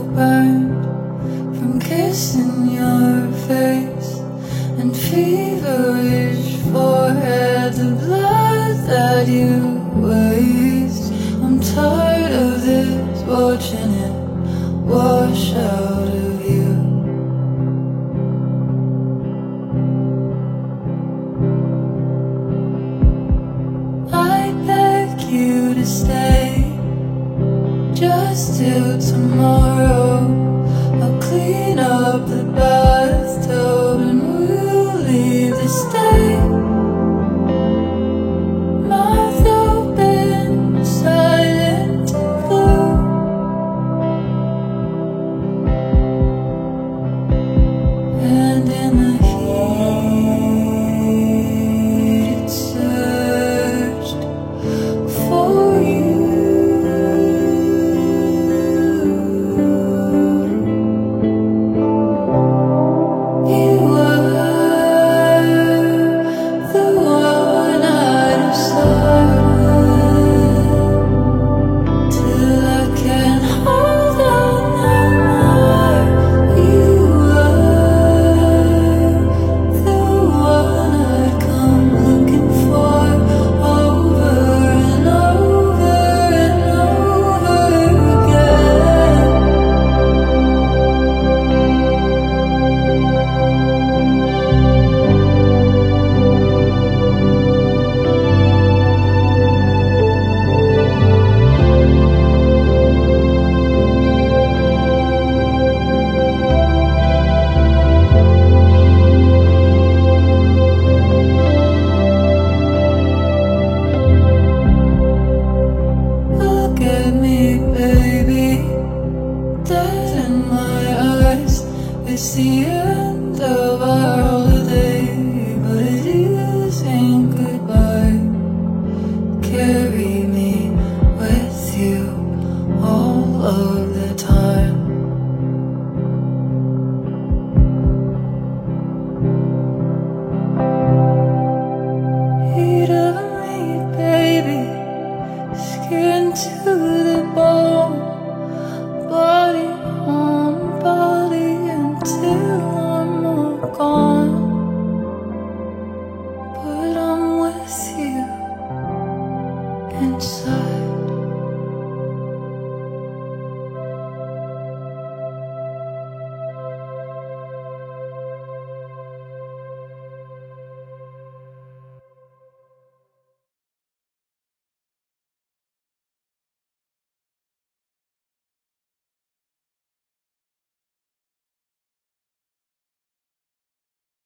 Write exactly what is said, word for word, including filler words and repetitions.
burned from kissing your face, and feverish forehead, the blood that you waste. I'm tired of this, watching it wash out of you. I beg you to stay just till tomorrow. I'll clean up the bathtub and we'll leave the state. Mouth open, silent and blue. And in the heat it searched for you. You were the one I'd have started till I can't hold on no more. You were the one I'd come looking for over and over and over again. Look at me, baby, dead in my eyes. It's the end of our